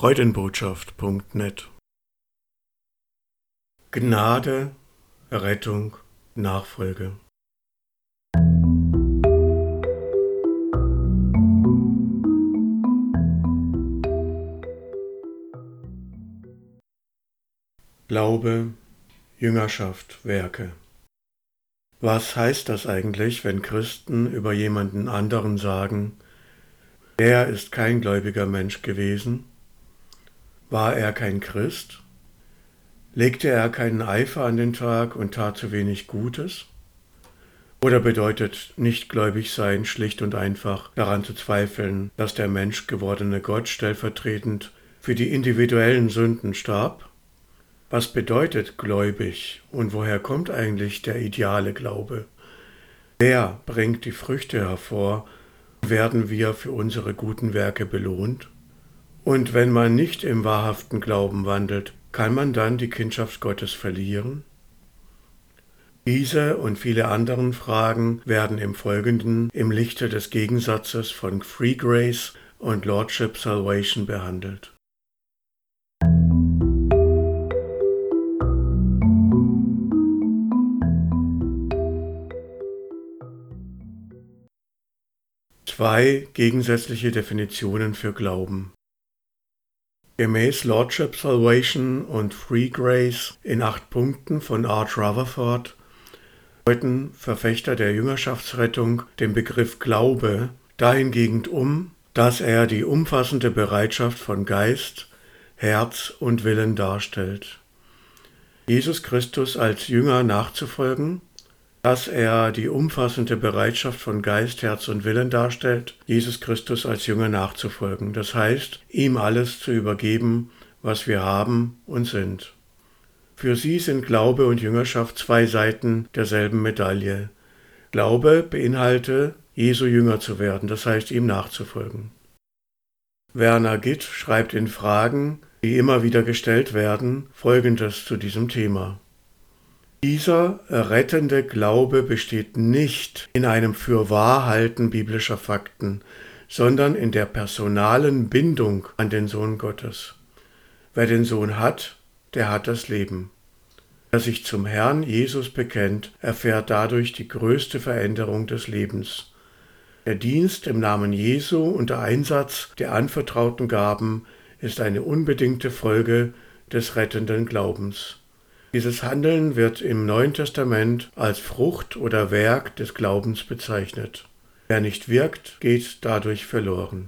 Freudenbotschaft.net. Gnade, Rettung, Nachfolge. Glaube, Jüngerschaft, Werke. Was heißt das eigentlich, wenn Christen über jemanden anderen sagen, der ist kein gläubiger Mensch gewesen? War er kein Christ? Legte er keinen Eifer an den Tag und tat zu wenig Gutes? Oder bedeutet nichtgläubig sein schlicht und einfach daran zu zweifeln, dass der menschgewordene Gott stellvertretend für die individuellen Sünden starb? Was bedeutet gläubig und woher kommt eigentlich der ideale Glaube? Wer bringt die Früchte hervor? Werden wir für unsere guten Werke belohnt? Und wenn man nicht im wahrhaften Glauben wandelt, kann man dann die Kindschaft Gottes verlieren? Diese und viele anderen Fragen werden im Folgenden im Lichte des Gegensatzes von Free Grace und Lordship Salvation behandelt. Zwei gegensätzliche Definitionen für Glauben. Gemäß Lordship Salvation und Free Grace in 8 Punkten von Arch Rutherford deuten Verfechter der Jüngerschaftsrettung den Begriff Glaube dahingehend dass er die umfassende Bereitschaft von Geist, Herz und Willen darstellt, Jesus Christus als Jünger nachzufolgen, dass er die umfassende Bereitschaft von Geist, Herz und Willen darstellt, Jesus Christus als Jünger nachzufolgen. Das heißt, ihm alles zu übergeben, was wir haben und sind. Für sie sind Glaube und Jüngerschaft zwei Seiten derselben Medaille. Glaube beinhalte, Jesu Jünger zu werden, das heißt, ihm nachzufolgen. Werner Gitt schreibt in Fragen, die immer wieder gestellt werden, Folgendes zu diesem Thema. Dieser rettende Glaube besteht nicht in einem Fürwahrhalten biblischer Fakten, sondern in der personalen Bindung an den Sohn Gottes. Wer den Sohn hat, der hat das Leben. Wer sich zum Herrn Jesus bekennt, erfährt dadurch die größte Veränderung des Lebens. Der Dienst im Namen Jesu und der Einsatz der anvertrauten Gaben ist eine unbedingte Folge des rettenden Glaubens. Dieses Handeln wird im Neuen Testament als Frucht oder Werk des Glaubens bezeichnet. Wer nicht wirkt, geht dadurch verloren.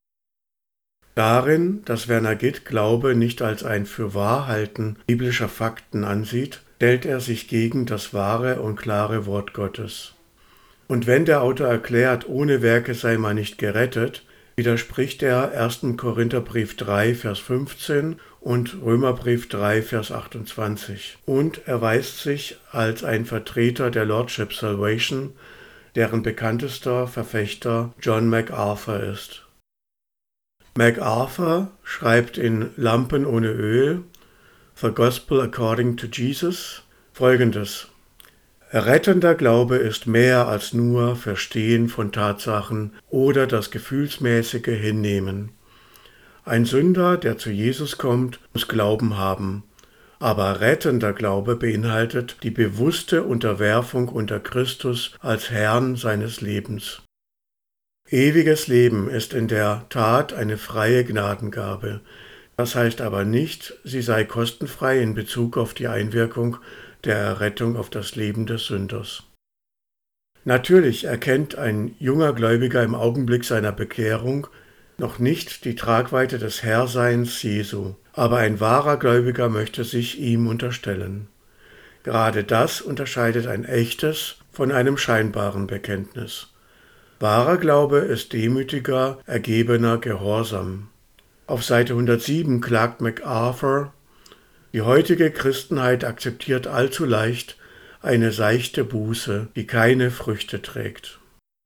Darin, dass Werner Gitt Glaube nicht als ein Fürwahrhalten biblischer Fakten ansieht, stellt er sich gegen das wahre und klare Wort Gottes. Und wenn der Autor erklärt, ohne Werke sei man nicht gerettet, widerspricht er 1. Korintherbrief 3, Vers 15 und Römerbrief 3, Vers 28 und erweist sich als ein Vertreter der Lordship Salvation, deren bekanntester Verfechter John MacArthur ist. MacArthur schreibt in Lampen ohne Öl, The Gospel According to Jesus, Folgendes: Rettender Glaube ist mehr als nur Verstehen von Tatsachen oder das gefühlsmäßige Hinnehmen. Ein Sünder, der zu Jesus kommt, muss Glauben haben, aber rettender Glaube beinhaltet die bewusste Unterwerfung unter Christus als Herrn seines Lebens. Ewiges Leben ist in der Tat eine freie Gnadengabe. Das heißt aber nicht, sie sei kostenfrei in Bezug auf die Einwirkung der Errettung auf das Leben des Sünders. Natürlich erkennt ein junger Gläubiger im Augenblick seiner Bekehrung noch nicht die Tragweite des Herrseins Jesu, aber ein wahrer Gläubiger möchte sich ihm unterstellen. Gerade das unterscheidet ein echtes von einem scheinbaren Bekenntnis. Wahrer Glaube ist demütiger, ergebener Gehorsam. Auf Seite 107 klagt MacArthur: Die heutige Christenheit akzeptiert allzu leicht eine seichte Buße, die keine Früchte trägt.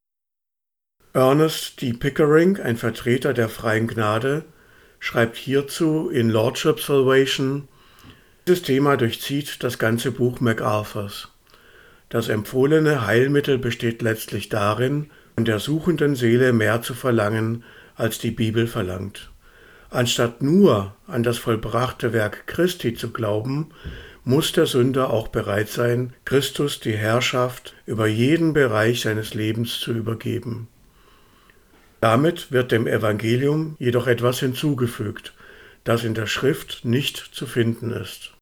Ernest D. Pickering, ein Vertreter der freien Gnade, schreibt hierzu in Lordship Salvation: Dieses Thema durchzieht das ganze Buch MacArthurs. Das empfohlene Heilmittel besteht letztlich darin, von der suchenden Seele mehr zu verlangen, als die Bibel verlangt. Anstatt nur an das vollbrachte Werk Christi zu glauben, muss der Sünder auch bereit sein, Christus die Herrschaft über jeden Bereich seines Lebens zu übergeben. Damit wird dem Evangelium jedoch etwas hinzugefügt, das in der Schrift nicht zu finden ist.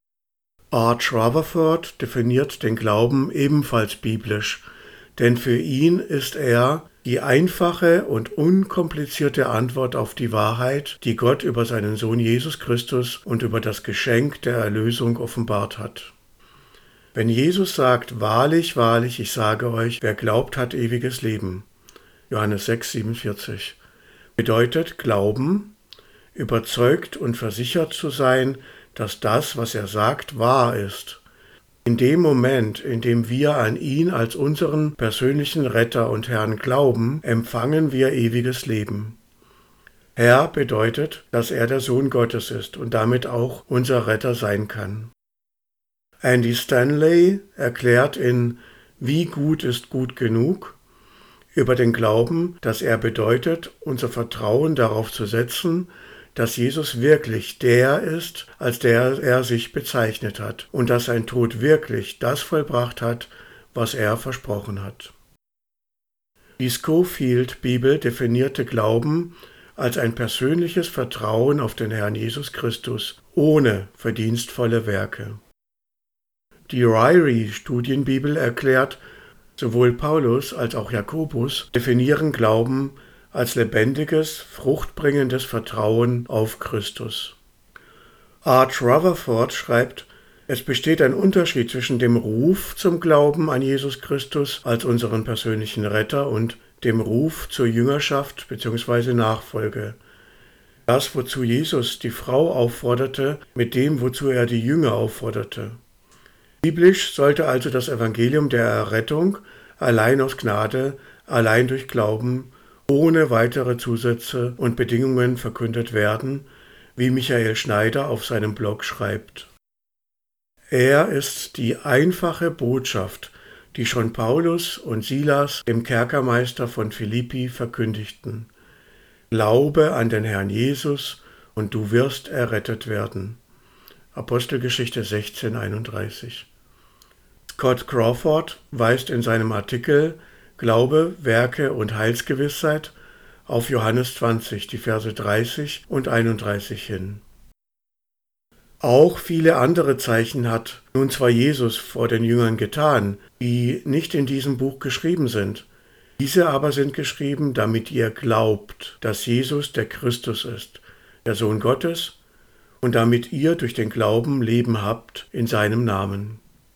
Arch Rutherford definiert den Glauben ebenfalls biblisch, denn für ihn ist er die einfache und unkomplizierte Antwort auf die Wahrheit, die Gott über seinen Sohn Jesus Christus und über das Geschenk der Erlösung offenbart hat. Wenn Jesus sagt, wahrlich, wahrlich, ich sage euch, wer glaubt, hat ewiges Leben, Johannes 6,47, bedeutet Glauben, überzeugt und versichert zu sein, dass das, was er sagt, wahr ist. In dem Moment, in dem wir an ihn als unseren persönlichen Retter und Herrn glauben, empfangen wir ewiges Leben. Herr bedeutet, dass er der Sohn Gottes ist und damit auch unser Retter sein kann. Andy Stanley erklärt in Wie gut ist gut genug über den Glauben, dass er bedeutet, unser Vertrauen darauf zu setzen, dass Jesus wirklich der ist, als der er sich bezeichnet hat und dass sein Tod wirklich das vollbracht hat, was er versprochen hat. Die Scofield-Bibel definierte Glauben als ein persönliches Vertrauen auf den Herrn Jesus Christus ohne verdienstvolle Werke. Die Ryrie-Studienbibel erklärt, sowohl Paulus als auch Jakobus definieren Glauben als lebendiges, fruchtbringendes Vertrauen auf Christus. Arch Rutherford schreibt, es besteht ein Unterschied zwischen dem Ruf zum Glauben an Jesus Christus als unseren persönlichen Retter und dem Ruf zur Jüngerschaft bzw. Nachfolge. Das, wozu Jesus die Frau aufforderte, mit dem, wozu er die Jünger aufforderte. Biblisch sollte also das Evangelium der Errettung allein aus Gnade, allein durch Glauben, ohne weitere Zusätze und Bedingungen verkündet werden, wie Michael Schneider auf seinem Blog schreibt. Er ist die einfache Botschaft, die schon Paulus und Silas dem Kerkermeister von Philippi verkündigten. Glaube an den Herrn Jesus und du wirst errettet werden. Apostelgeschichte 16,31. Scott Crawford weist in seinem Artikel Glaube, Werke und Heilsgewissheit auf Johannes 20, die Verse 30 und 31 hin. Auch viele andere Zeichen hat nun zwar Jesus vor den Jüngern getan, die nicht in diesem Buch geschrieben sind. Diese aber sind geschrieben, damit ihr glaubt, dass Jesus der Christus ist, der Sohn Gottes, und damit ihr durch den Glauben Leben habt in seinem Namen.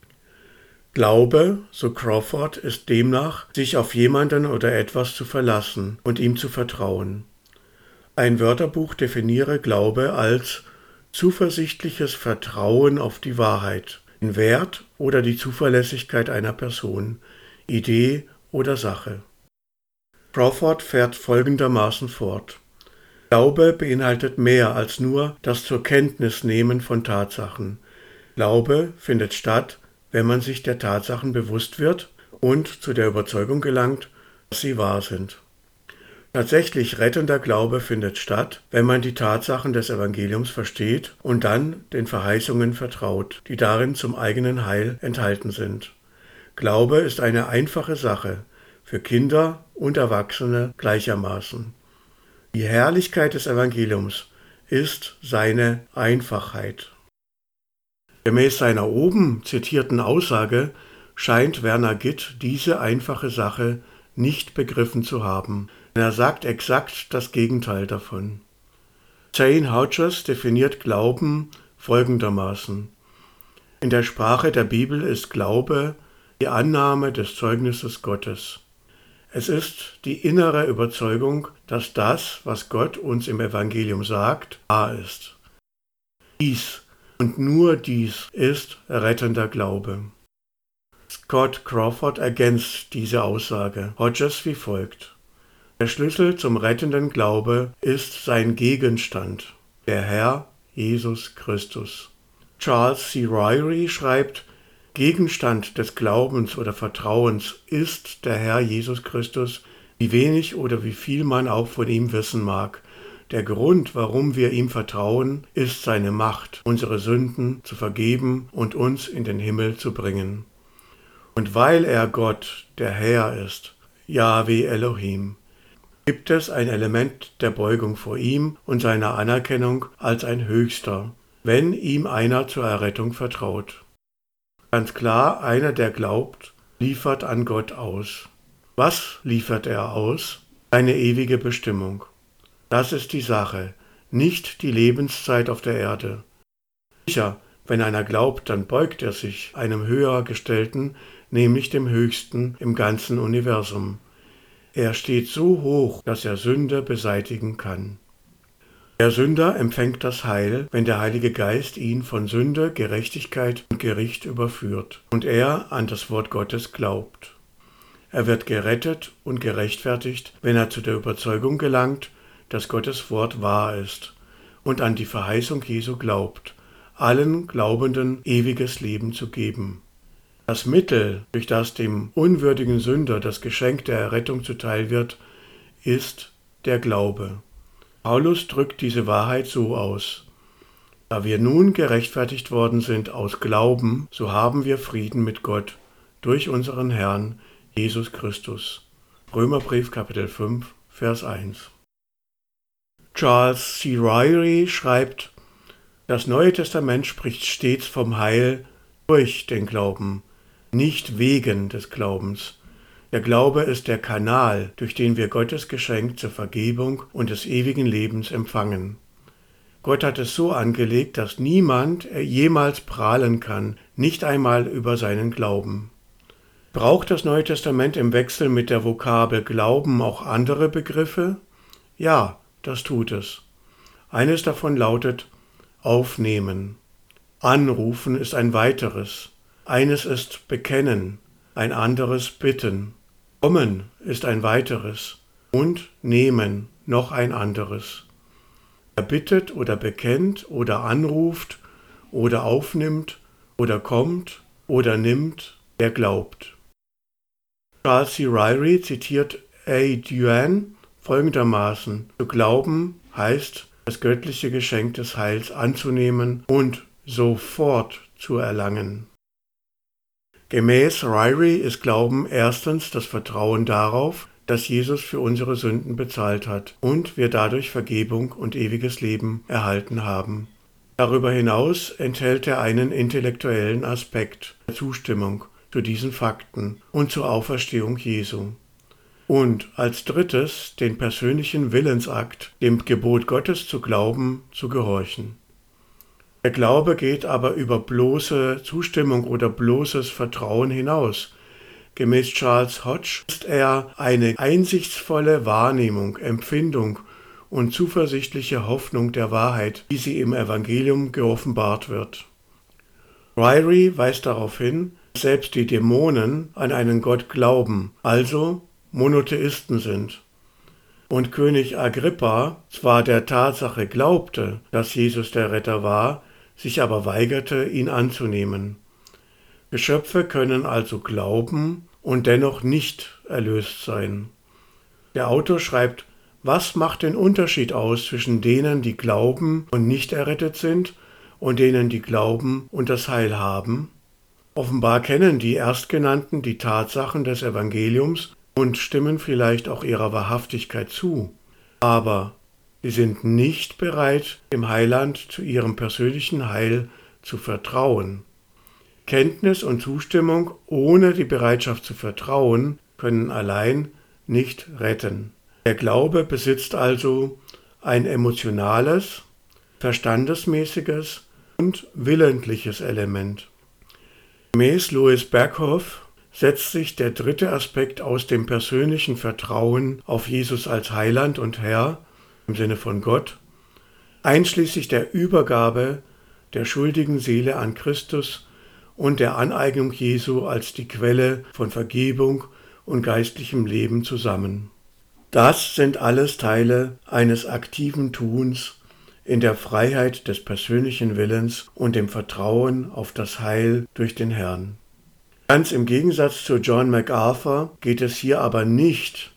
Glaube, so Crawford, ist demnach, sich auf jemanden oder etwas zu verlassen und ihm zu vertrauen. Ein Wörterbuch definiere Glaube als zuversichtliches Vertrauen auf die Wahrheit, den Wert oder die Zuverlässigkeit einer Person, Idee oder Sache. Crawford fährt folgendermaßen fort. Glaube beinhaltet mehr als nur das zur Kenntnis nehmen von Tatsachen. Glaube findet statt, wenn man sich der Tatsachen bewusst wird und zu der Überzeugung gelangt, dass sie wahr sind. Tatsächlich rettender Glaube findet statt, wenn man die Tatsachen des Evangeliums versteht und dann den Verheißungen vertraut, die darin zum eigenen Heil enthalten sind. Glaube ist eine einfache Sache, für Kinder und Erwachsene gleichermaßen. Die Herrlichkeit des Evangeliums ist seine Einfachheit. Gemäß seiner oben zitierten Aussage scheint Werner Gitt diese einfache Sache nicht begriffen zu haben. Er sagt exakt das Gegenteil davon. Jane Hodges definiert Glauben folgendermaßen. In der Sprache der Bibel ist Glaube die Annahme des Zeugnisses Gottes. Es ist die innere Überzeugung, dass das, was Gott uns im Evangelium sagt, wahr ist. Dies und nur dies ist rettender Glaube. Scott Crawford ergänzt diese Aussage Hodges wie folgt. Der Schlüssel zum rettenden Glaube ist sein Gegenstand, der Herr Jesus Christus. Charles C. Ryrie schreibt, Gegenstand des Glaubens oder Vertrauens ist der Herr Jesus Christus, wie wenig oder wie viel man auch von ihm wissen mag. Der Grund, warum wir ihm vertrauen, ist seine Macht, unsere Sünden zu vergeben und uns in den Himmel zu bringen. Und weil er Gott, der Herr ist, Jahwe Elohim, gibt es ein Element der Beugung vor ihm und seiner Anerkennung als ein Höchster, wenn ihm einer zur Errettung vertraut. Ganz klar, einer, der glaubt, liefert an Gott aus. Was liefert er aus? Seine ewige Bestimmung. Das ist die Sache, nicht die Lebenszeit auf der Erde. Sicher, wenn einer glaubt, dann beugt er sich einem höher gestellten, nämlich dem Höchsten im ganzen Universum. Er steht so hoch, dass er Sünde beseitigen kann. Der Sünder empfängt das Heil, wenn der Heilige Geist ihn von Sünde, Gerechtigkeit und Gericht überführt und er an das Wort Gottes glaubt. Er wird gerettet und gerechtfertigt, wenn er zu der Überzeugung gelangt, dass Gottes Wort wahr ist und an die Verheißung Jesu glaubt, allen Glaubenden ewiges Leben zu geben. Das Mittel, durch das dem unwürdigen Sünder das Geschenk der Errettung zuteil wird, ist der Glaube. Paulus drückt diese Wahrheit so aus: Da wir nun gerechtfertigt worden sind aus Glauben, so haben wir Frieden mit Gott durch unseren Herrn Jesus Christus. Römerbrief Kapitel 5, Vers 1. Charles C. Ryrie schreibt: Das Neue Testament spricht stets vom Heil durch den Glauben, nicht wegen des Glaubens. Der Glaube ist der Kanal, durch den wir Gottes Geschenk zur Vergebung und des ewigen Lebens empfangen. Gott hat es so angelegt, dass niemand jemals prahlen kann, nicht einmal über seinen Glauben. Braucht das Neue Testament im Wechsel mit der Vokabel Glauben auch andere Begriffe? Ja, das tut es. Eines davon lautet aufnehmen. Anrufen ist ein weiteres. Eines ist bekennen, ein anderes bitten. Kommen ist ein weiteres und nehmen noch ein anderes. Wer bittet oder bekennt oder anruft oder aufnimmt oder kommt oder nimmt, der glaubt. Charles C. Ryrie zitiert A. Duane folgendermaßen: Zu glauben heißt, das göttliche Geschenk des Heils anzunehmen und sofort zu erlangen. Gemäß Ryrie ist Glauben erstens das Vertrauen darauf, dass Jesus für unsere Sünden bezahlt hat und wir dadurch Vergebung und ewiges Leben erhalten haben. Darüber hinaus enthält er einen intellektuellen Aspekt der Zustimmung zu diesen Fakten und zur Auferstehung Jesu. Und als drittes den persönlichen Willensakt, dem Gebot Gottes zu glauben, zu gehorchen. Der Glaube geht aber über bloße Zustimmung oder bloßes Vertrauen hinaus. Gemäß Charles Hodge ist er eine einsichtsvolle Wahrnehmung, Empfindung und zuversichtliche Hoffnung der Wahrheit, wie sie im Evangelium geoffenbart wird. Ryrie weist darauf hin, dass selbst die Dämonen an einen Gott glauben, also Monotheisten sind. Und König Agrippa zwar der Tatsache glaubte, dass Jesus der Retter war, sich aber weigerte, ihn anzunehmen. Geschöpfe können also glauben und dennoch nicht erlöst sein. Der Autor schreibt: Was macht den Unterschied aus zwischen denen, die glauben und nicht errettet sind, und denen, die glauben und das Heil haben? Offenbar kennen die Erstgenannten die Tatsachen des Evangeliums und stimmen vielleicht auch ihrer Wahrhaftigkeit zu. Aber sie sind nicht bereit, dem Heiland zu ihrem persönlichen Heil zu vertrauen. Kenntnis und Zustimmung ohne die Bereitschaft zu vertrauen können allein nicht retten. Der Glaube besitzt also ein emotionales, verstandesmäßiges und willentliches Element. Gemäß Louis Berkhoff setzt sich der dritte Aspekt aus dem persönlichen Vertrauen auf Jesus als Heiland und Herr im Sinne von Gott, einschließlich der Übergabe der schuldigen Seele an Christus und der Aneignung Jesu als die Quelle von Vergebung und geistlichem Leben zusammen. Das sind alles Teile eines aktiven Tuns in der Freiheit des persönlichen Willens und dem Vertrauen auf das Heil durch den Herrn. Ganz im Gegensatz zu John MacArthur geht es hier aber nicht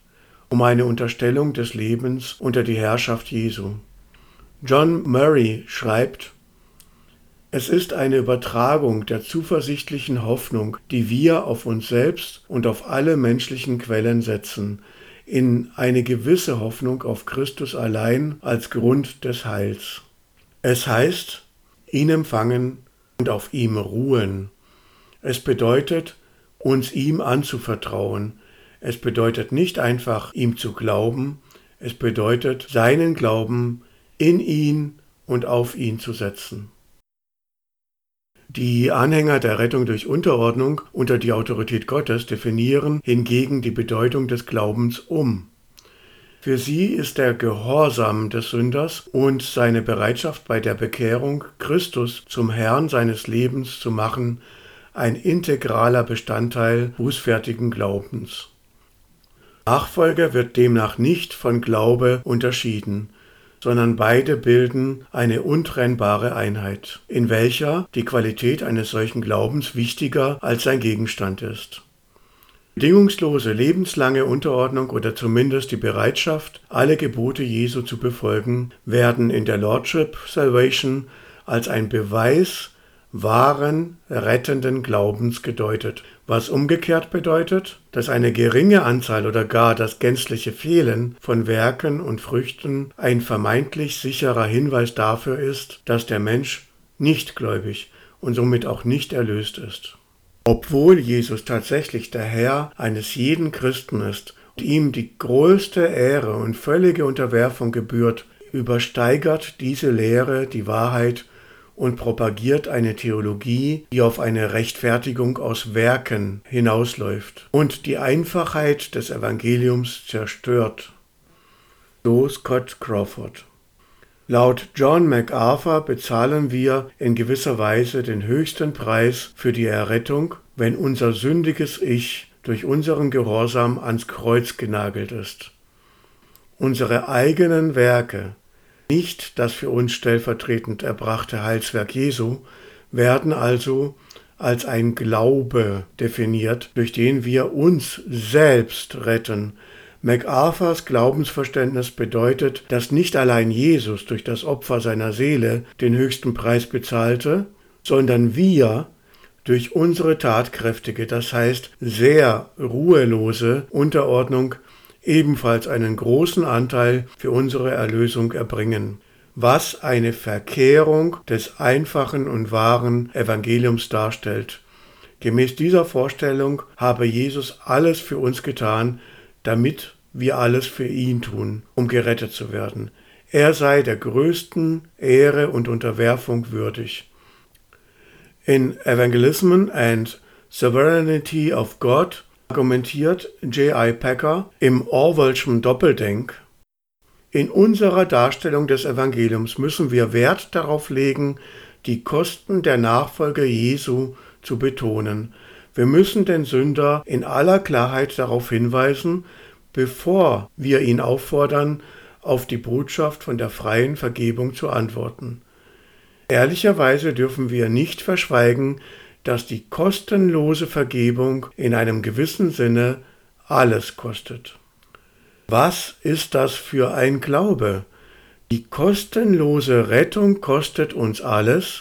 um eine Unterstellung des Lebens unter die Herrschaft Jesu. John Murray schreibt: Es ist eine Übertragung der zuversichtlichen Hoffnung, die wir auf uns selbst und auf alle menschlichen Quellen setzen, in eine gewisse Hoffnung auf Christus allein als Grund des Heils. Es heißt, ihn empfangen und auf ihm ruhen. Es bedeutet, uns ihm anzuvertrauen. Es bedeutet nicht einfach, ihm zu glauben, es bedeutet, seinen Glauben in ihn und auf ihn zu setzen. Die Anhänger der Rettung durch Unterordnung unter die Autorität Gottes definieren hingegen die Bedeutung des Glaubens um. Für sie ist der Gehorsam des Sünders und seine Bereitschaft bei der Bekehrung, Christus zum Herrn seines Lebens zu machen, ein integraler Bestandteil bußfertigen Glaubens. Nachfolge wird demnach nicht von Glaube unterschieden, sondern beide bilden eine untrennbare Einheit, in welcher die Qualität eines solchen Glaubens wichtiger als sein Gegenstand ist. Bedingungslose, lebenslange Unterordnung oder zumindest die Bereitschaft, alle Gebote Jesu zu befolgen, werden in der Lordship Salvation als ein Beweis wahren, rettenden Glaubens gedeutet, was umgekehrt bedeutet, dass eine geringe Anzahl oder gar das gänzliche Fehlen von Werken und Früchten ein vermeintlich sicherer Hinweis dafür ist, dass der Mensch nicht gläubig und somit auch nicht erlöst ist. Obwohl Jesus tatsächlich der Herr eines jeden Christen ist und ihm die größte Ehre und völlige Unterwerfung gebührt, übersteigert diese Lehre die Wahrheit und propagiert eine Theologie, die auf eine Rechtfertigung aus Werken hinausläuft und die Einfachheit des Evangeliums zerstört. So Scott Crawford. Laut John MacArthur bezahlen wir in gewisser Weise den höchsten Preis für die Errettung, wenn unser sündiges Ich durch unseren Gehorsam ans Kreuz genagelt ist. Unsere eigenen Werke, nicht das für uns stellvertretend erbrachte Heilswerk Jesu, werden also als ein Glaube definiert, durch den wir uns selbst retten. MacArthurs Glaubensverständnis bedeutet, dass nicht allein Jesus durch das Opfer seiner Seele den höchsten Preis bezahlte, sondern wir durch unsere tatkräftige, das heißt sehr ruhelose Unterordnung ebenfalls einen großen Anteil für unsere Erlösung erbringen, was eine Verkehrung des einfachen und wahren Evangeliums darstellt. Gemäß dieser Vorstellung habe Jesus alles für uns getan, damit wir alles für ihn tun, um gerettet zu werden. Er sei der größten Ehre und Unterwerfung würdig. In Evangelism and Sovereignty of God argumentiert J.I. Packer im Orwellschen Doppeldenk: In unserer Darstellung des Evangeliums müssen wir Wert darauf legen, die Kosten der Nachfolge Jesu zu betonen. Wir müssen den Sünder in aller Klarheit darauf hinweisen, bevor wir ihn auffordern, auf die Botschaft von der freien Vergebung zu antworten. Ehrlicherweise dürfen wir nicht verschweigen, dass die kostenlose Vergebung in einem gewissen Sinne alles kostet. Was ist das für ein Glaube? Die kostenlose Rettung kostet uns alles.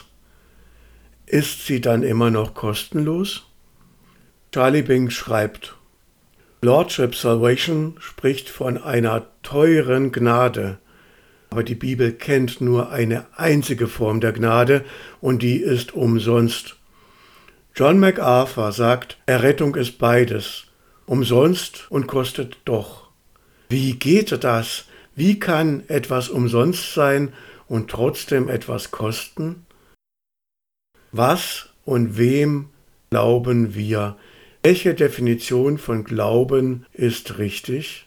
Ist sie dann immer noch kostenlos? Charlie Bing schreibt: Lordship Salvation spricht von einer teuren Gnade, aber die Bibel kennt nur eine einzige Form der Gnade und die ist umsonst. John MacArthur sagt, Errettung ist beides, umsonst und kostet doch. Wie geht das? Wie kann etwas umsonst sein und trotzdem etwas kosten? Was und wem glauben wir? Welche Definition von Glauben ist richtig?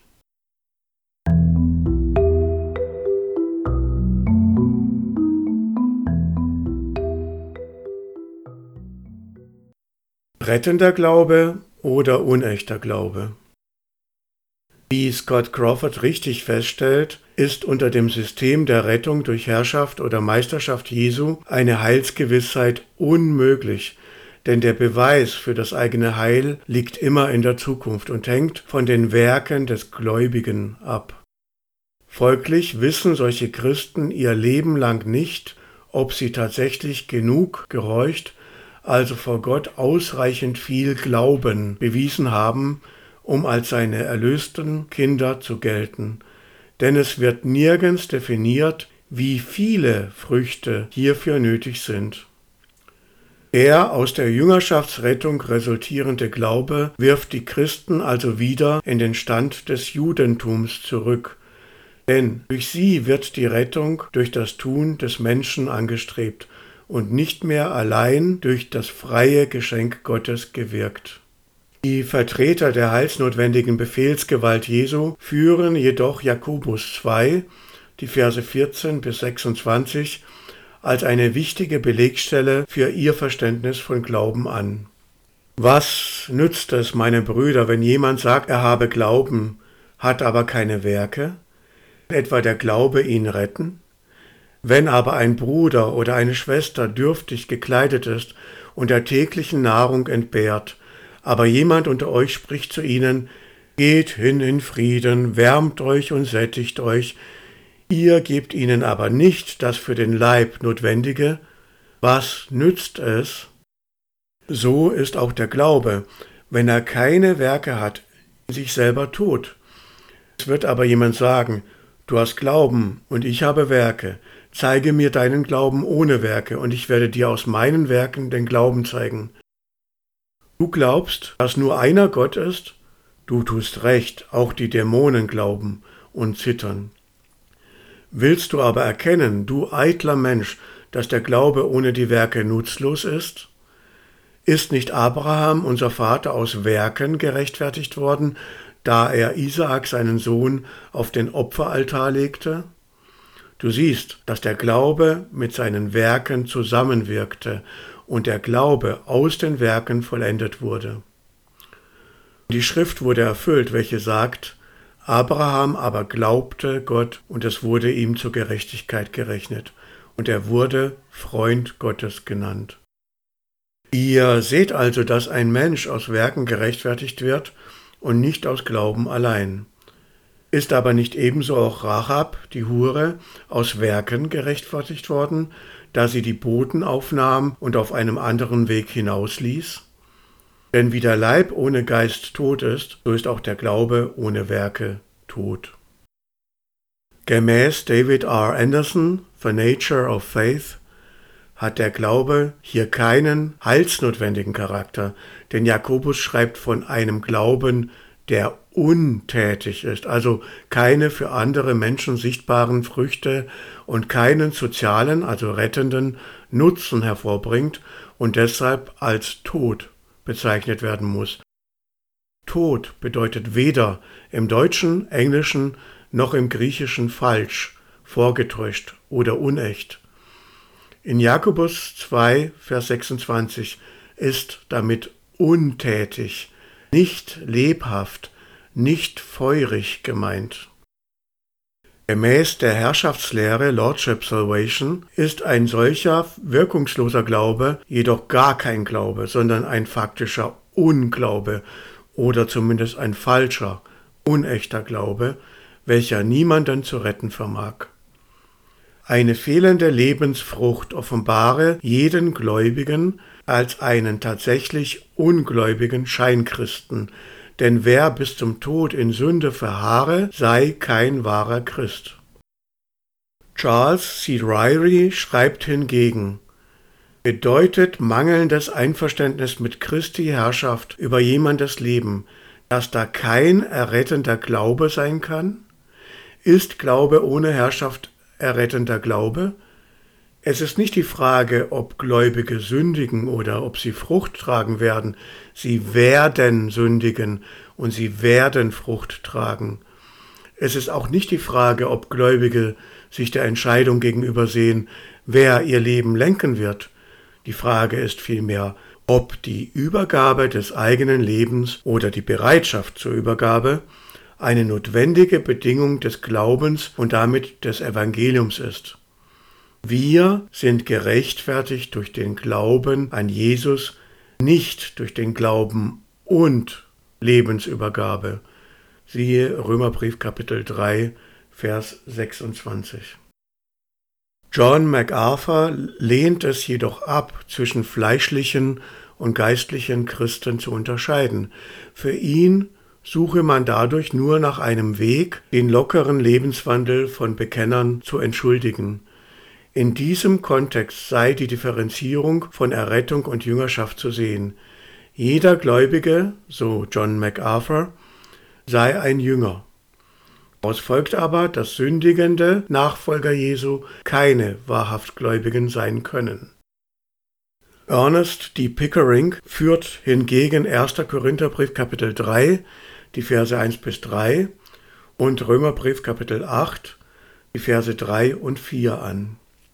Rettender Glaube oder unechter Glaube? Wie Scott Crawford richtig feststellt, ist unter dem System der Rettung durch Herrschaft oder Meisterschaft Jesu eine Heilsgewissheit unmöglich, denn der Beweis für das eigene Heil liegt immer in der Zukunft und hängt von den Werken des Gläubigen ab. Folglich wissen solche Christen ihr Leben lang nicht, ob sie tatsächlich genug gehorcht, also vor Gott ausreichend viel Glauben bewiesen haben, um als seine erlösten Kinder zu gelten. Denn es wird nirgends definiert, wie viele Früchte hierfür nötig sind. Der aus der Jüngerschaftsrettung resultierende Glaube wirft die Christen also wieder in den Stand des Judentums zurück, denn durch sie wird die Rettung durch das Tun des Menschen angestrebt und nicht mehr allein durch das freie Geschenk Gottes gewirkt. Die Vertreter der heilsnotwendigen Befehlsgewalt Jesu führen jedoch Jakobus 2, die Verse 14 bis 26, als eine wichtige Belegstelle für ihr Verständnis von Glauben an. Was nützt es, meine Brüder, wenn jemand sagt, er habe Glauben, hat aber keine Werke? Etwa der Glaube ihn retten? Wenn aber ein Bruder oder eine Schwester dürftig gekleidet ist und der täglichen Nahrung entbehrt, aber jemand unter euch spricht zu ihnen, geht hin in Frieden, wärmt euch und sättigt euch, ihr gebt ihnen aber nicht das für den Leib Notwendige, was nützt es? So ist auch der Glaube, wenn er keine Werke hat, in sich selber tot. Es wird aber jemand sagen, du hast Glauben und ich habe Werke, zeige mir deinen Glauben ohne Werke und ich werde dir aus meinen Werken den Glauben zeigen. Du glaubst, dass nur einer Gott ist? Du tust recht, auch die Dämonen glauben und zittern. Willst du aber erkennen, du eitler Mensch, dass der Glaube ohne die Werke nutzlos ist? Ist nicht Abraham, unser Vater, aus Werken gerechtfertigt worden, da er Isaak, seinen Sohn, auf den Opferaltar legte? Du siehst, dass der Glaube mit seinen Werken zusammenwirkte und der Glaube aus den Werken vollendet wurde. Die Schrift wurde erfüllt, welche sagt, Abraham aber glaubte Gott und es wurde ihm zur Gerechtigkeit gerechnet und er wurde Freund Gottes genannt. Ihr seht also, dass ein Mensch aus Werken gerechtfertigt wird und nicht aus Glauben allein. Ist aber nicht ebenso auch Rahab, die Hure, aus Werken gerechtfertigt worden, da sie die Boten aufnahm und auf einem anderen Weg hinausließ? Denn wie der Leib ohne Geist tot ist, so ist auch der Glaube ohne Werke tot. Gemäß David R. Anderson, The Nature of Faith, hat der Glaube hier keinen heilsnotwendigen Charakter, denn Jakobus schreibt von einem Glauben, der untätig ist, also keine für andere Menschen sichtbaren Früchte und keinen sozialen, also rettenden Nutzen hervorbringt und deshalb als tot bezeichnet werden muss. Tod bedeutet weder im Deutschen, Englischen noch im Griechischen falsch, vorgetäuscht oder unecht. In Jakobus 2, Vers 26 ist damit untätig, nicht lebhaft, nicht feurig gemeint. Gemäß der Herrschaftslehre Lordship Salvation ist ein solcher wirkungsloser Glaube jedoch gar kein Glaube, sondern ein faktischer Unglaube oder zumindest ein falscher, unechter Glaube, welcher niemanden zu retten vermag. Eine fehlende Lebensfrucht offenbare jeden Gläubigen als einen tatsächlich ungläubigen Scheinchristen, denn wer bis zum Tod in Sünde verharre, sei kein wahrer Christ. Charles C. Ryrie schreibt hingegen, bedeutet mangelndes Einverständnis mit Christi Herrschaft über jemandes Leben, dass da kein errettender Glaube sein kann? Ist Glaube ohne Herrschaft errettender Glaube? Es ist nicht die Frage, ob Gläubige sündigen oder ob sie Frucht tragen werden. Sie werden sündigen und sie werden Frucht tragen. Es ist auch nicht die Frage, ob Gläubige sich der Entscheidung gegenüber sehen, wer ihr Leben lenken wird. Die Frage ist vielmehr, ob die Übergabe des eigenen Lebens oder die Bereitschaft zur Übergabe eine notwendige Bedingung des Glaubens und damit des Evangeliums ist. Wir sind gerechtfertigt durch den Glauben an Jesus, nicht durch den Glauben und Lebensübergabe. Siehe Römerbrief Kapitel 3, Vers 26. John MacArthur lehnt es jedoch ab, zwischen fleischlichen und geistlichen Christen zu unterscheiden. Für ihn suche man dadurch nur nach einem Weg, den lockeren Lebenswandel von Bekennern zu entschuldigen. In diesem Kontext sei die Differenzierung von Errettung und Jüngerschaft zu sehen. Jeder Gläubige, so John MacArthur, sei ein Jünger. Daraus folgt aber, dass sündigende Nachfolger Jesu keine wahrhaft Gläubigen sein können. Ernest D. Pickering führt hingegen 1. Korintherbrief Kapitel 3, die Verse 1 bis 3 und Römerbrief Kapitel 8, die Verse 3 und 4 an.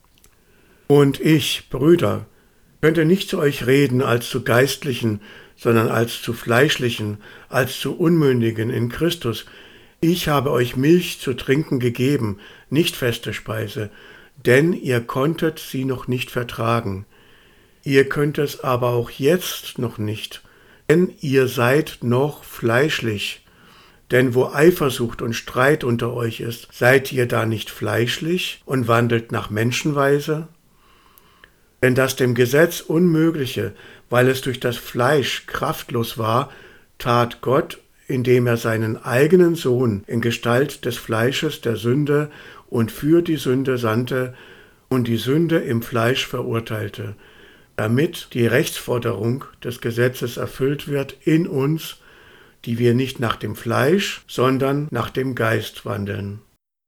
Und ich, Brüder, könnte nicht zu euch reden als zu Geistlichen, sondern als zu Fleischlichen, als zu Unmündigen in Christus. Ich habe euch Milch zu trinken gegeben, nicht feste Speise, denn ihr konntet sie noch nicht vertragen. Ihr könnt es aber auch jetzt noch nicht, denn ihr seid noch fleischlich. Denn wo Eifersucht und Streit unter euch ist, seid ihr da nicht fleischlich und wandelt nach Menschenweise? Denn das dem Gesetz Unmögliche, weil es durch das Fleisch kraftlos war, tat Gott, indem er seinen eigenen Sohn in Gestalt des Fleisches der Sünde und für die Sünde sandte und die Sünde im Fleisch verurteilte, damit die Rechtsforderung des Gesetzes erfüllt wird in uns, die wir nicht nach dem Fleisch, sondern nach dem Geist wandeln.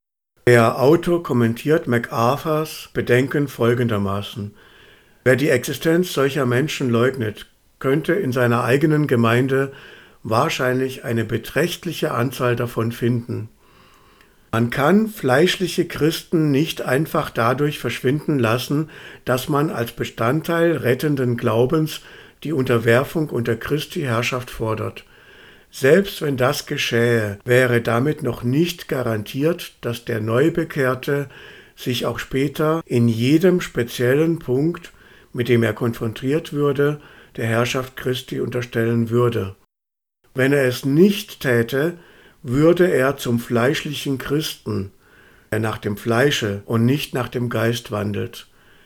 Der Autor kommentiert MacArthurs Bedenken folgendermaßen: Wer die Existenz solcher Menschen leugnet, könnte in seiner eigenen Gemeinde wahrscheinlich eine beträchtliche Anzahl davon finden. Man kann fleischliche Christen nicht einfach dadurch verschwinden lassen, dass man als Bestandteil rettenden Glaubens die Unterwerfung unter Christi Herrschaft fordert. Selbst wenn das geschähe, wäre damit noch nicht garantiert, dass der Neubekehrte sich auch später in jedem speziellen Punkt, mit dem er konfrontiert würde, der Herrschaft Christi unterstellen würde. Wenn er es nicht täte, würde er zum fleischlichen Christen, der nach dem Fleische und nicht nach dem Geist wandelt.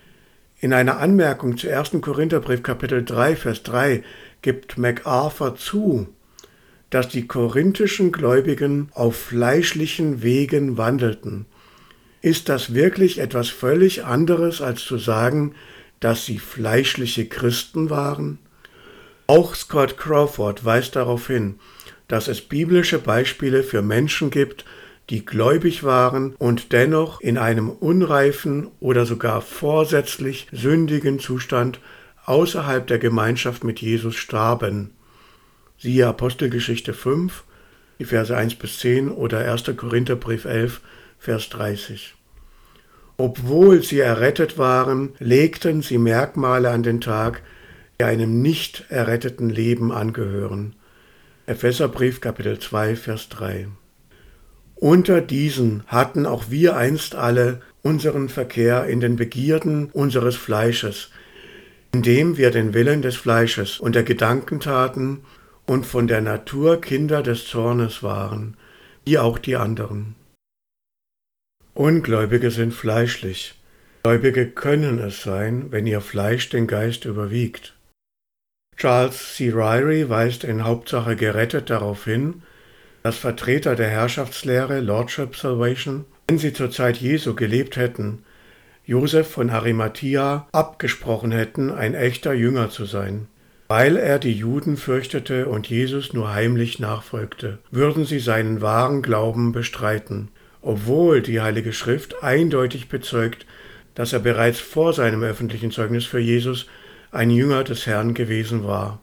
In einer Anmerkung zu 1. Korintherbrief Kapitel 3, Vers 3 gibt MacArthur zu, dass die korinthischen Gläubigen auf fleischlichen Wegen wandelten. Ist das wirklich etwas völlig anderes, als zu sagen, dass sie fleischliche Christen waren? Auch Scott Crawford weist darauf hin, dass es biblische Beispiele für Menschen gibt, die gläubig waren und dennoch in einem unreifen oder sogar vorsätzlich sündigen Zustand außerhalb der Gemeinschaft mit Jesus starben. Siehe Apostelgeschichte 5, die Verse 1 bis 10 oder 1. Korintherbrief 11, Vers 30. Obwohl sie errettet waren, legten sie Merkmale an den Tag, die einem nicht erretteten Leben angehören. Epheserbrief Kapitel 2, Vers 3. Unter diesen hatten auch wir einst alle unseren Verkehr in den Begierden unseres Fleisches, indem wir den Willen des Fleisches und der Gedanken taten und von der Natur Kinder des Zornes waren, wie auch die anderen. Ungläubige sind fleischlich. Gläubige können es sein, wenn ihr Fleisch den Geist überwiegt. Charles C. Ryrie weist in Hauptsache gerettet darauf hin, dass Vertreter der Herrschaftslehre Lordship Salvation, wenn sie zur Zeit Jesu gelebt hätten, Josef von Arimathia abgesprochen hätten, ein echter Jünger zu sein. Weil er die Juden fürchtete und Jesus nur heimlich nachfolgte, würden sie seinen wahren Glauben bestreiten, obwohl die Heilige Schrift eindeutig bezeugt, dass er bereits vor seinem öffentlichen Zeugnis für Jesus ein Jünger des Herrn gewesen war.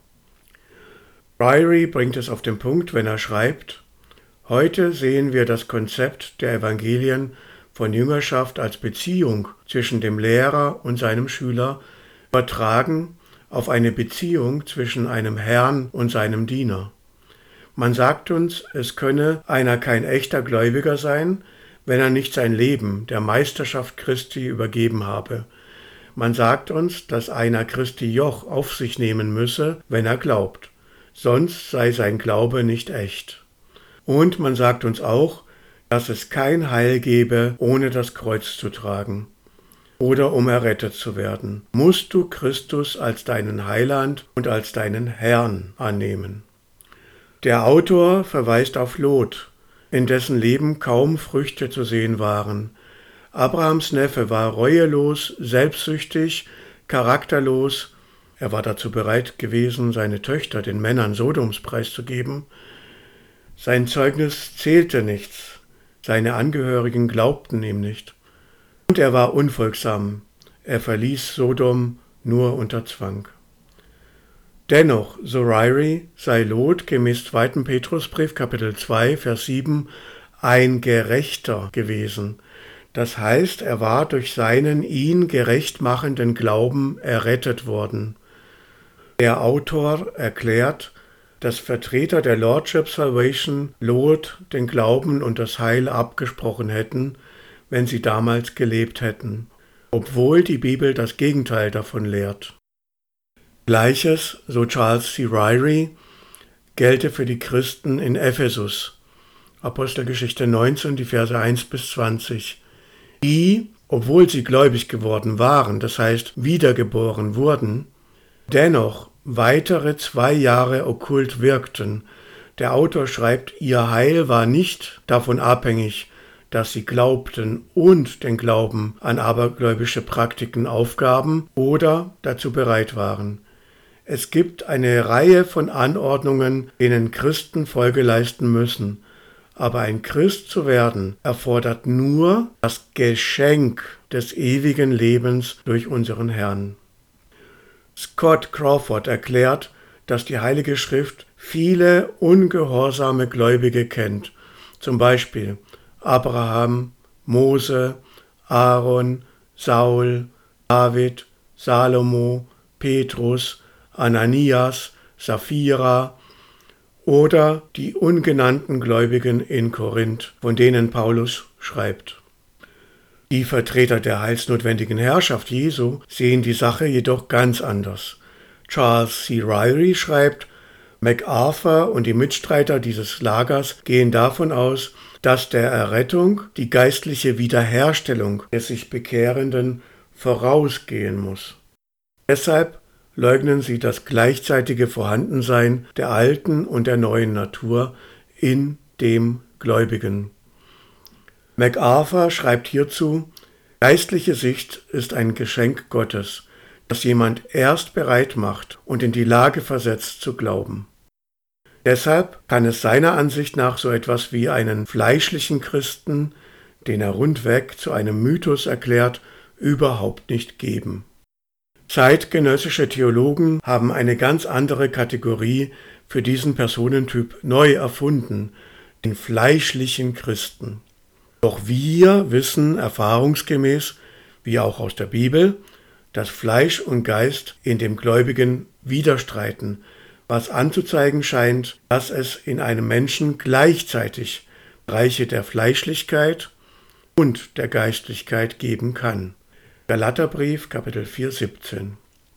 Ryrie bringt es auf den Punkt, wenn er schreibt: Heute sehen wir das Konzept der Evangelien von Jüngerschaft als Beziehung zwischen dem Lehrer und seinem Schüler übertragen auf eine Beziehung zwischen einem Herrn und seinem Diener. Man sagt uns, es könne einer kein echter Gläubiger sein, wenn er nicht sein Leben der Meisterschaft Christi übergeben habe. Man sagt uns, dass einer Christi Joch auf sich nehmen müsse, wenn er glaubt, sonst sei sein Glaube nicht echt. Und man sagt uns auch, dass es kein Heil gebe, ohne das Kreuz zu tragen. Oder um errettet zu werden, musst du Christus als deinen Heiland und als deinen Herrn annehmen. Der Autor verweist auf Lot, in dessen Leben kaum Früchte zu sehen waren. Abrahams Neffe war reuelos, selbstsüchtig, charakterlos. Er war dazu bereit gewesen, seine Töchter den Männern Sodoms preiszugeben. Sein Zeugnis zählte nichts. Seine Angehörigen glaubten ihm nicht. Und er war unfolgsam. Er verließ Sodom nur unter Zwang. Dennoch, so Ryrie, sei Lot gemäß 2. Petrusbrief Kapitel 2, Vers 7 ein Gerechter gewesen. Das heißt, er war durch seinen ihn gerecht machenden Glauben errettet worden. Der Autor erklärt, dass Vertreter der Lordship Salvation Lot den Glauben und das Heil abgesprochen hätten, wenn sie damals gelebt hätten, obwohl die Bibel das Gegenteil davon lehrt. Gleiches, so Charles C. Ryrie, gelte für die Christen in Ephesus. Apostelgeschichte 19, die Verse 1 bis 20. Die, obwohl sie gläubig geworden waren, das heißt wiedergeboren wurden, dennoch weitere 2 Jahre okkult wirkten. Der Autor schreibt, ihr Heil war nicht davon abhängig, dass sie glaubten und den Glauben an abergläubische Praktiken aufgaben oder dazu bereit waren. Es gibt eine Reihe von Anordnungen, denen Christen Folge leisten müssen. Aber ein Christ zu werden, erfordert nur das Geschenk des ewigen Lebens durch unseren Herrn. Scott Crawford erklärt, dass die Heilige Schrift viele ungehorsame Gläubige kennt, zum Beispiel Abraham, Mose, Aaron, Saul, David, Salomo, Petrus, Ananias, Sapphira, oder die ungenannten Gläubigen in Korinth, von denen Paulus schreibt. Die Vertreter der heilsnotwendigen Herrschaft Jesu sehen die Sache jedoch ganz anders. Charles C. Ryrie schreibt, MacArthur und die Mitstreiter dieses Lagers gehen davon aus, dass der Errettung die geistliche Wiederherstellung des sich Bekehrenden vorausgehen muss. Deshalb leugnen sie das gleichzeitige Vorhandensein der alten und der neuen Natur in dem Gläubigen. MacArthur schreibt hierzu, geistliche Sicht ist ein Geschenk Gottes, das jemand erst bereit macht und in die Lage versetzt zu glauben. Deshalb kann es seiner Ansicht nach so etwas wie einen fleischlichen Christen, den er rundweg zu einem Mythos erklärt, überhaupt nicht geben. Zeitgenössische Theologen haben eine ganz andere Kategorie für diesen Personentyp neu erfunden, den fleischlichen Christen. Doch wir wissen erfahrungsgemäß, wie auch aus der Bibel, dass Fleisch und Geist in dem Gläubigen widerstreiten, was anzuzeigen scheint, dass es in einem Menschen gleichzeitig Bereiche der Fleischlichkeit und der Geistlichkeit geben kann. Galaterbrief, Kapitel 4, 17.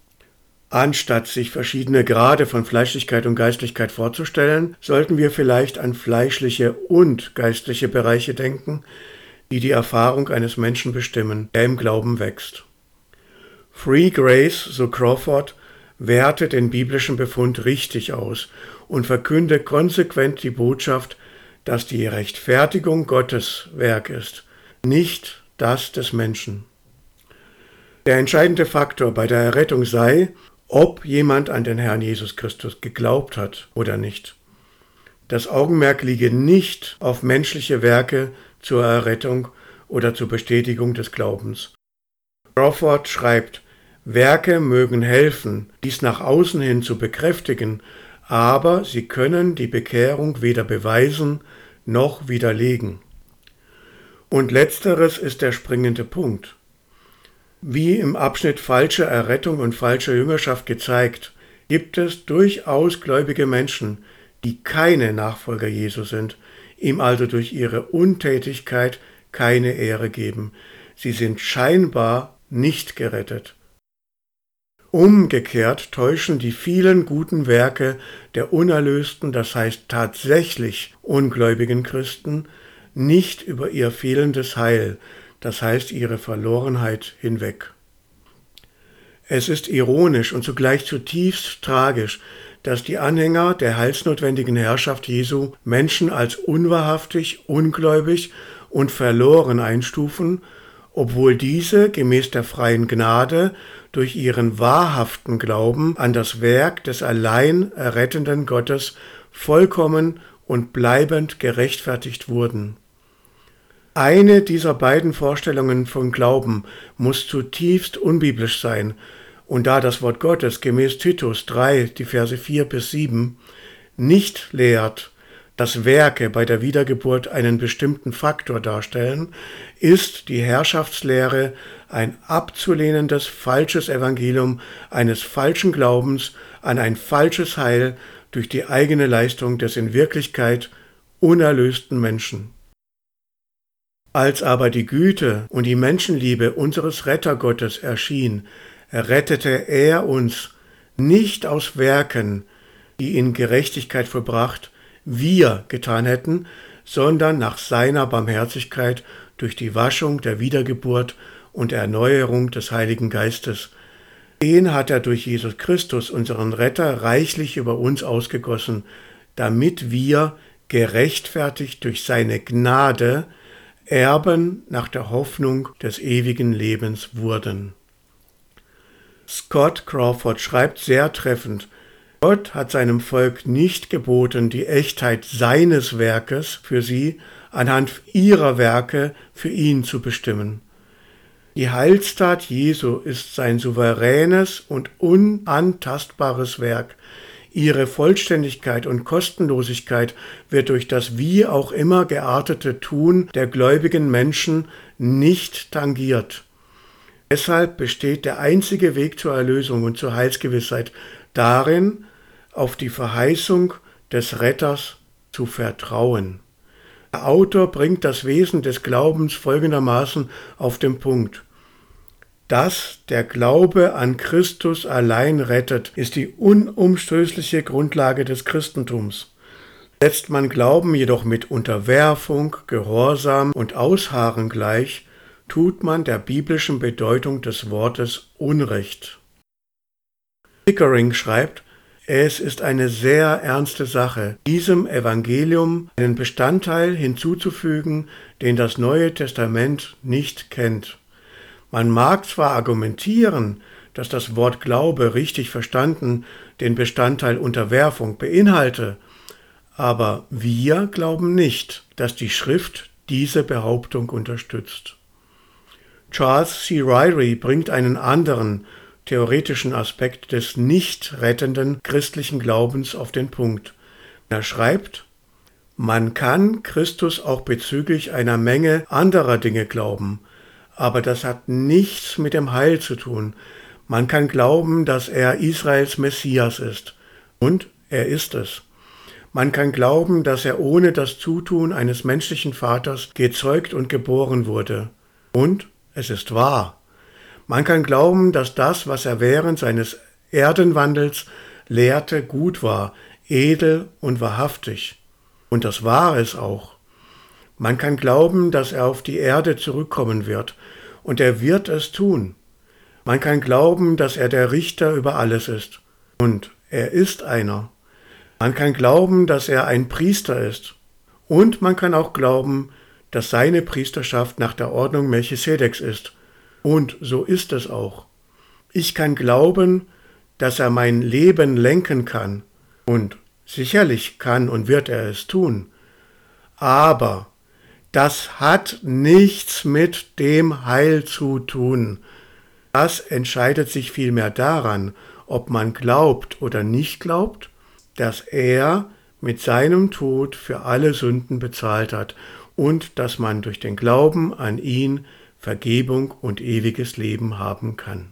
Anstatt sich verschiedene Grade von Fleischlichkeit und Geistlichkeit vorzustellen, sollten wir vielleicht an fleischliche und geistliche Bereiche denken, die die Erfahrung eines Menschen bestimmen, der im Glauben wächst. Free Grace, so Crawford, wertet den biblischen Befund richtig aus und verkündet konsequent die Botschaft, dass die Rechtfertigung Gottes Werk ist, nicht das des Menschen. Der entscheidende Faktor bei der Errettung sei, ob jemand an den Herrn Jesus Christus geglaubt hat oder nicht. Das Augenmerk liege nicht auf menschliche Werke zur Errettung oder zur Bestätigung des Glaubens. Crawford schreibt, Werke mögen helfen, dies nach außen hin zu bekräftigen, aber sie können die Bekehrung weder beweisen noch widerlegen. Und letzteres ist der springende Punkt. Wie im Abschnitt falsche Errettung und falsche Jüngerschaft gezeigt, gibt es durchaus gläubige Menschen, die keine Nachfolger Jesu sind, ihm also durch ihre Untätigkeit keine Ehre geben. Sie sind scheinbar nicht gerettet, Umgekehrt täuschen die vielen guten Werke der unerlösten, das heißt tatsächlich ungläubigen Christen, nicht über ihr fehlendes Heil, das heißt ihre Verlorenheit hinweg. Es ist ironisch und zugleich zutiefst tragisch, dass die Anhänger der heilsnotwendigen Herrschaft Jesu Menschen als unwahrhaftig, ungläubig und verloren einstufen, obwohl diese gemäß der freien Gnade durch ihren wahrhaften Glauben an das Werk des allein errettenden Gottes vollkommen und bleibend gerechtfertigt wurden. Eine dieser beiden Vorstellungen von Glauben muss zutiefst unbiblisch sein, und da das Wort Gottes gemäß Titus 3, die Verse 4-7, nicht lehrt, dass Werke bei der Wiedergeburt einen bestimmten Faktor darstellen, ist die Herrschaftslehre ein abzulehnendes falsches Evangelium eines falschen Glaubens an ein falsches Heil durch die eigene Leistung des in Wirklichkeit unerlösten Menschen. Als aber die Güte und die Menschenliebe unseres Rettergottes erschien, rettete er uns nicht aus Werken, die in Gerechtigkeit vollbracht wir getan hätten, sondern nach seiner Barmherzigkeit durch die Waschung der Wiedergeburt und Erneuerung des Heiligen Geistes. Den hat er durch Jesus Christus, unseren Retter, reichlich über uns ausgegossen, damit wir, gerechtfertigt durch seine Gnade, Erben nach der Hoffnung des ewigen Lebens wurden. Scott Crawford schreibt sehr treffend: Gott hat seinem Volk nicht geboten, die Echtheit seines Werkes für sie anhand ihrer Werke für ihn zu bestimmen. Die Heilstat Jesu ist sein souveränes und unantastbares Werk. Ihre Vollständigkeit und Kostenlosigkeit wird durch das wie auch immer geartete Tun der gläubigen Menschen nicht tangiert. Deshalb besteht der einzige Weg zur Erlösung und zur Heilsgewissheit darin, auf die Verheißung des Retters zu vertrauen. Der Autor bringt das Wesen des Glaubens folgendermaßen auf den Punkt: Dass der Glaube an Christus allein rettet, ist die unumstößliche Grundlage des Christentums. Setzt man Glauben jedoch mit Unterwerfung, Gehorsam und Ausharren gleich, tut man der biblischen Bedeutung des Wortes Unrecht. Pickering schreibt: Es ist eine sehr ernste Sache, diesem Evangelium einen Bestandteil hinzuzufügen, den das Neue Testament nicht kennt. Man mag zwar argumentieren, dass das Wort Glaube richtig verstanden den Bestandteil Unterwerfung beinhalte, aber wir glauben nicht, dass die Schrift diese Behauptung unterstützt. Charles C. Ryrie bringt einen anderen, theoretischen Aspekt des nicht rettenden christlichen Glaubens auf den Punkt. Er schreibt: Man kann Christus auch bezüglich einer Menge anderer Dinge glauben, aber das hat nichts mit dem Heil zu tun. Man kann glauben, dass er Israels Messias ist. Und er ist es. Man kann glauben, dass er ohne das Zutun eines menschlichen Vaters gezeugt und geboren wurde. Und es ist wahr. Man kann glauben, dass das, was er während seines Erdenwandels lehrte, gut war, edel und wahrhaftig. Und das war es auch. Man kann glauben, dass er auf die Erde zurückkommen wird, und er wird es tun. Man kann glauben, dass er der Richter über alles ist, und er ist einer. Man kann glauben, dass er ein Priester ist, und man kann auch glauben, dass seine Priesterschaft nach der Ordnung Melchisedeks ist, und so ist es auch. Ich kann glauben, dass er mein Leben lenken kann, und sicherlich kann und wird er es tun. Aber das hat nichts mit dem Heil zu tun. Das entscheidet sich vielmehr daran, ob man glaubt oder nicht glaubt, dass er mit seinem Tod für alle Sünden bezahlt hat und dass man durch den Glauben an ihn Vergebung und ewiges Leben haben kann.